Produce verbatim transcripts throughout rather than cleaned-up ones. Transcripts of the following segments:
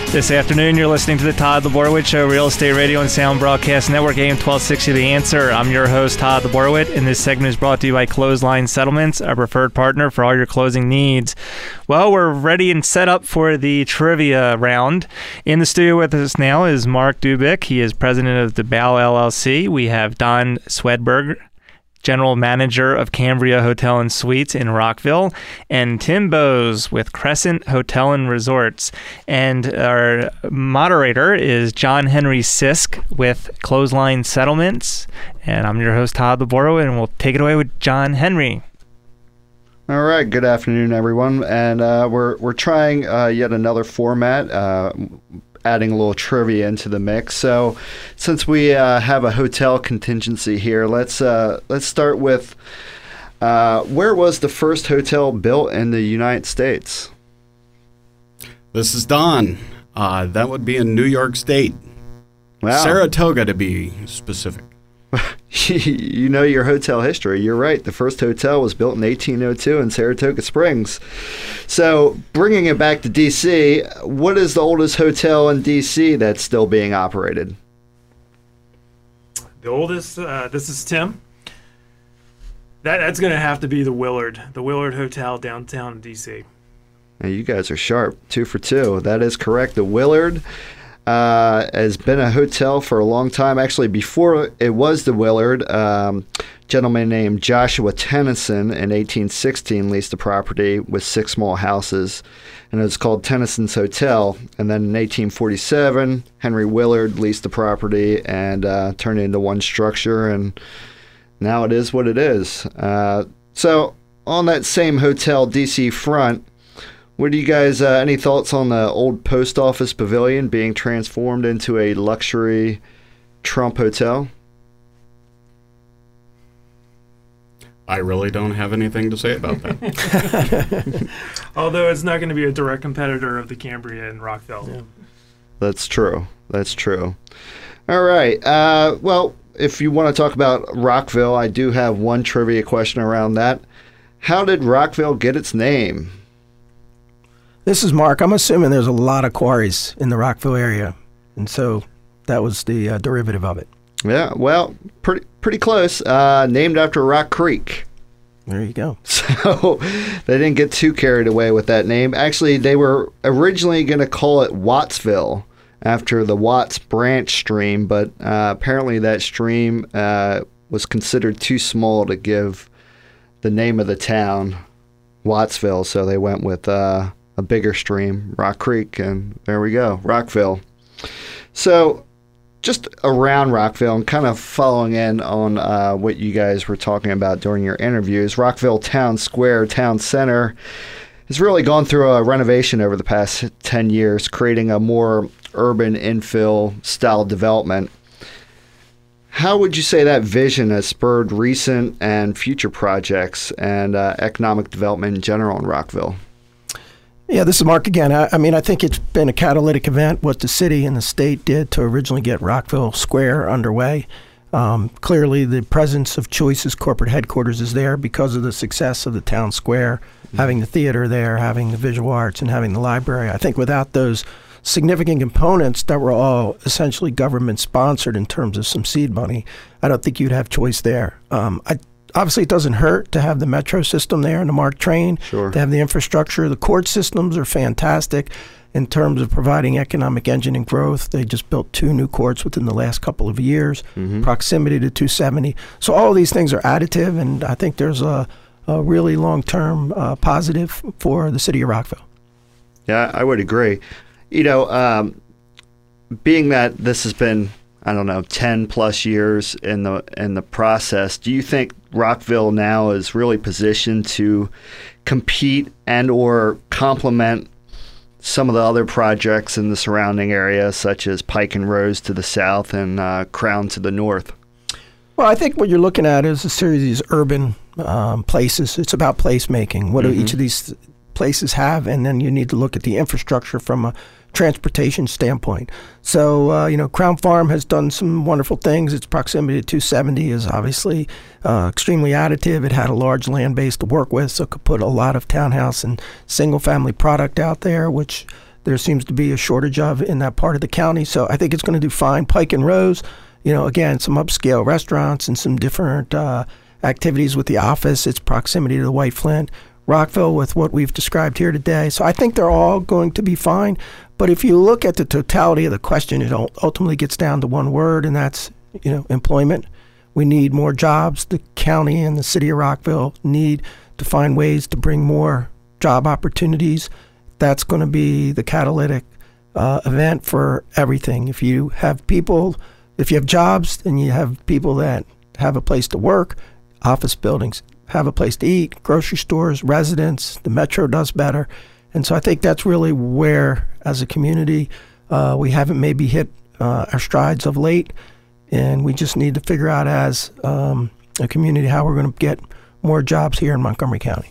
This afternoon, you're listening to the Todd Laborowitz Show, Real Estate Radio and Sound Broadcast Network, A M twelve sixty The Answer. I'm your host, Todd Laborowitz, and this segment is brought to you by Clothesline Settlements, our preferred partner for all your closing needs. Well, we're ready and set up for the trivia round. In the studio with us now is Mark Dubick. He is president of DeBow L L C. We have Don Swedberg, general manager of Cambria Hotel and Suites in Rockville, and Tim Bowes with Crescent Hotel and Resorts. And our moderator is John Henry Sisk with Clothesline Settlements. And I'm your host, Todd Laborowitz, and we'll take it away with John Henry. All right. Good afternoon, everyone. And uh, we're we're trying uh, yet another format, uh, adding a little trivia into the mix. So, since we uh, have a hotel contingency here, let's uh, let's start with uh, where was the first hotel built in the United States? This is Don. Uh, that would be in New York State. Wow. Saratoga, to be specific. You know your hotel history. You're right. The first hotel was built in eighteen oh two in Saratoga Springs. So, bringing it back to D C, what is the oldest hotel in D C that's still being operated? The oldest, uh, this is Tim. That That's going to have to be the Willard, the Willard Hotel downtown D C. Now, you guys are sharp. Two for two. That is correct. The Willard Uh, has been a hotel for a long time. Actually, before it was the Willard, um, a gentleman named Joshua Tennyson in eighteen sixteen leased the property with six small houses, and it was called Tennyson's Hotel. And then in eighteen forty-seven, Henry Willard leased the property and uh, turned it into one structure, and now it is what it is. Uh, so on that same hotel D C front, what do you guys, uh, any thoughts on the old post office pavilion being transformed into a luxury Trump hotel? I really don't have anything to say about that. Although it's not going to be a direct competitor of the Cambria in Rockville. Yeah. That's true. That's true. All right. Uh, well, if you want to talk about Rockville, I do have one trivia question around that. How did Rockville get its name? This is Mark. I'm assuming there's a lot of quarries in the Rockville area, and so that was the uh, derivative of it. Yeah, well, pretty pretty close. Uh, named after Rock Creek. There you go. So they didn't get too carried away with that name. Actually, they were originally going to call it Wattsville after the Watts branch stream, but uh, apparently that stream uh, was considered too small to give the name of the town Wattsville, so they went with Uh, a bigger stream, Rock Creek, and there we go, Rockville. So just around Rockville and kind of following in on uh, what you guys were talking about during your interviews, Rockville Town Square, Town Center, has really gone through a renovation over the past ten years, creating a more urban infill style development. How would you say that vision has spurred recent and future projects and uh, economic development in general in Rockville? Yeah, this is Mark again. I, I mean, I think it's been a catalytic event what the city and the state did to originally get Rockville Square underway. Um, clearly, the presence of Choice's corporate headquarters is there because of the success of the town square, mm-hmm. having the theater there, having the visual arts, and having the library. I think without those significant components that were all essentially government-sponsored in terms of some seed money, I don't think you'd have Choice there. Um, I Obviously, it doesn't hurt to have the metro system there and the MARC train, sure. to have the infrastructure. The court systems are fantastic in terms of providing economic engine and growth. They just built two new courts within the last couple of years, mm-hmm. proximity to two seventy. So all of these things are additive, and I think there's a, a really long-term uh, positive for the city of Rockville. Yeah, I would agree. You know, um, being that this has been, I don't know, ten plus years in the in the process, do you think Rockville now is really positioned to compete and or complement some of the other projects in the surrounding area, such as Pike and Rose to the south and uh, Crown to the north? Well, I think what you're looking at is a series of these urban um, places. It's about placemaking. What mm-hmm. do each of these places have? And then you need to look at the infrastructure from a transportation standpoint. So, uh, you know, Crown Farm has done some wonderful things. Its proximity to two seventy is obviously uh, extremely additive. It had a large land base to work with, so it could put a lot of townhouse and single-family product out there, which there seems to be a shortage of in that part of the county. So I think it's going to do fine. Pike and Rose, you know, again, some upscale restaurants and some different uh, activities with the office, its proximity to the White Flint. Rockville with what we've described here today. So I think they're all going to be fine. But if you look at the totality of the question, it ultimately gets down to one word, and that's, you know, employment. We need more jobs. The county and the city of Rockville need to find ways to bring more job opportunities. That's going to be the catalytic uh, event for everything. If you have people, if you have jobs, then you have people that have a place to work, office buildings have a place to eat, grocery stores, residents, the metro does better. And so I think that's really where, as a community, uh, we haven't maybe hit uh, our strides of late, and we just need to figure out as um, a community how we're going to get more jobs here in Montgomery County.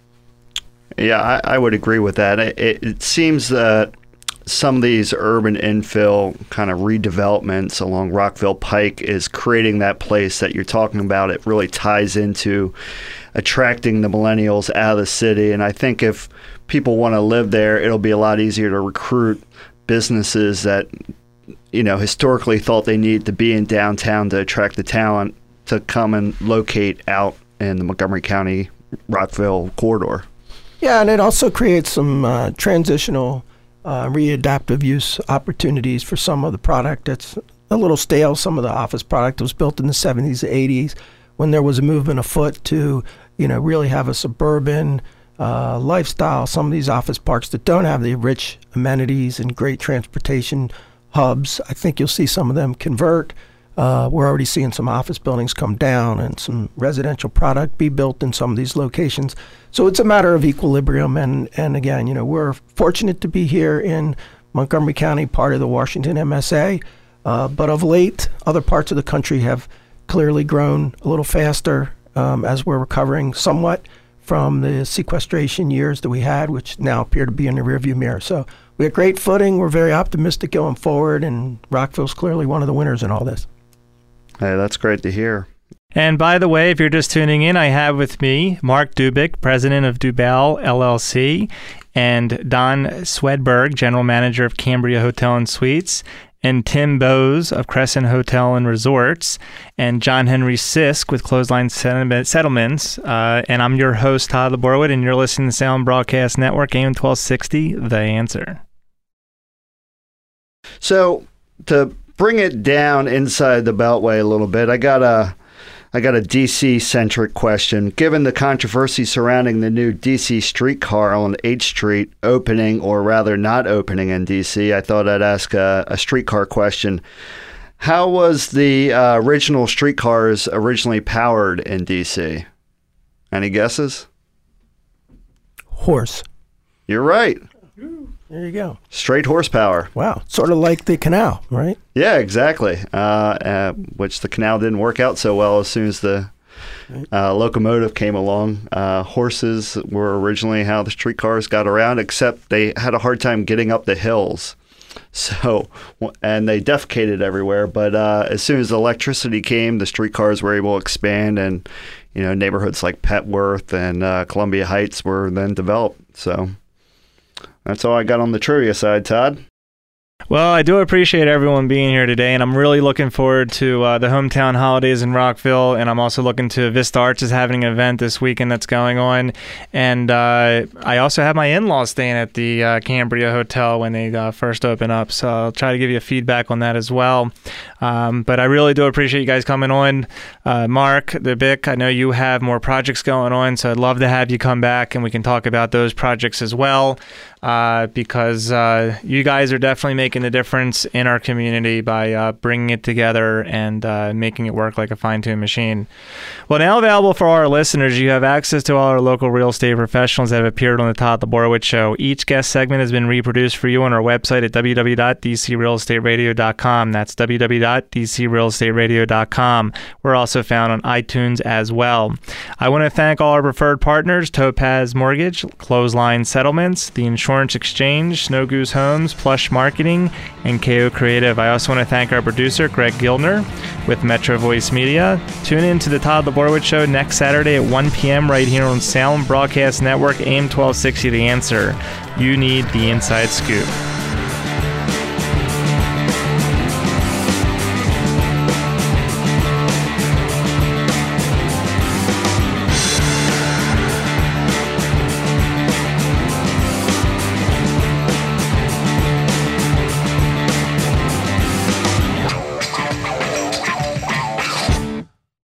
Yeah, I, I would agree with that. It, it seems that some of these urban infill kind of redevelopments along Rockville Pike is creating that place that you're talking about. It really ties into attracting the millennials out of the city. And I think if people want to live there, it'll be a lot easier to recruit businesses that, you know, historically thought they needed to be in downtown to attract the talent to come and locate out in the Montgomery County, Rockville corridor. Yeah, and it also creates some uh, transitional Uh, readaptive use opportunities for some of the product that's a little stale. Some of the office product was built in the seventies, eighties, when there was a movement afoot to, you know, really have a suburban uh, lifestyle. Some of these office parks that don't have the rich amenities and great transportation hubs, I think you'll see some of them convert. Uh, we're already seeing some office buildings come down and some residential product be built in some of these locations. So it's a matter of equilibrium. And, and again, you know, we're fortunate to be here in Montgomery County, part of the Washington M S A. Uh, but of late, other parts of the country have clearly grown a little faster um, as we're recovering somewhat from the sequestration years that we had, which now appear to be in the rearview mirror. So we have great footing. We're very optimistic going forward, and Rockville's clearly one of the winners in all this. Hey, that's great to hear. And by the way, if you're just tuning in, I have with me Mark Dubick, president of Dubal L L C, and Don Swedberg, general manager of Cambria Hotel and Suites, and Tim Bowes of Crescent Hotel and Resorts, and John Henry Sisk with Clothesline Settlements. Uh, and I'm your host, Todd Laborowit, and you're listening to Sound Broadcast Network, A M twelve sixty, The Answer. So, to bring it down inside the Beltway a little bit, I got a, I got a D C-centric question. Given the controversy surrounding the new D C streetcar on H Street opening, or rather not opening in D C, I thought I'd ask a, a streetcar question. How was the uh, original streetcars originally powered in D C? Any guesses? Horse. You're right. There you go. Straight horsepower. Wow. Sort of like the canal, right? Yeah, exactly. Uh, uh, which the canal didn't work out so well as soon as the uh, locomotive came along. Uh, horses were originally how the streetcars got around, except they had a hard time getting up the hills. So, and they defecated everywhere. But uh, as soon as electricity came, the streetcars were able to expand, and you know, neighborhoods like Petworth and uh, Columbia Heights were then developed. So. That's all I got on the trivia side, Todd. Well, I do appreciate everyone being here today, and I'm really looking forward to uh, the hometown holidays in Rockville, and I'm also looking to Vista Arts is having an event this weekend that's going on, and uh, I also have my in-laws staying at the uh, Cambria Hotel when they uh, first open up, so I'll try to give you a feedback on that as well. Um, but I really do appreciate you guys coming on. Uh, Mark, the Bic, I know you have more projects going on, so I'd love to have you come back, and we can talk about those projects as well. Uh, because uh, you guys are definitely making a difference in our community by uh, bringing it together and uh, making it work like a fine-tuned machine. Well, now available for all our listeners, you have access to all our local real estate professionals that have appeared on the Todd Laborowit Show. Each guest segment has been reproduced for you on our website at w w w dot d c real estate radio dot com. That's w w w dot d c real estate radio dot com. We're also found on iTunes as well. I want to thank all our preferred partners, Topaz Mortgage, Clothesline Settlements, the Insurance Exchange, Snow Goose Homes, Plush Marketing, and K O Creative. I also want to thank our producer, Greg Gilner, with Metro Voice Media. Tune in to the Todd Laborowitz Show next Saturday at one p.m. right here on Sound Broadcast Network, A M twelve sixty The Answer. You need the inside scoop.